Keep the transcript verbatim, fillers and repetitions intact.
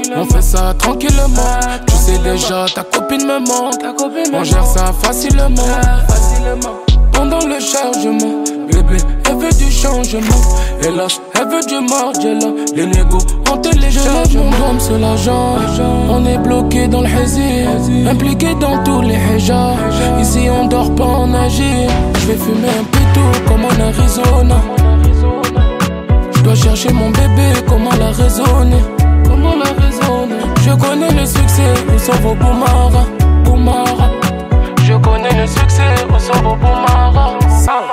On fait ça tranquillement. Tu sais déjà, ta copine me manque. On gère ça facilement. Pendant le chargement, bébé, elle veut du changement. Hélas, elle veut du Margiela. Les négos en téléchargement. Comme c'est l'agent. On est bloqué dans le hazy, impliqué dans tous les hijabs. Ici on dort pas, on agit. Je vais fumer un pétou comme en Arizona. Je dois chercher mon bébé, comment la raisonner. Comment la raisonner. Je connais le succès, où sont vos boumara, boumara. Je connais le succès, où sont vos boumara.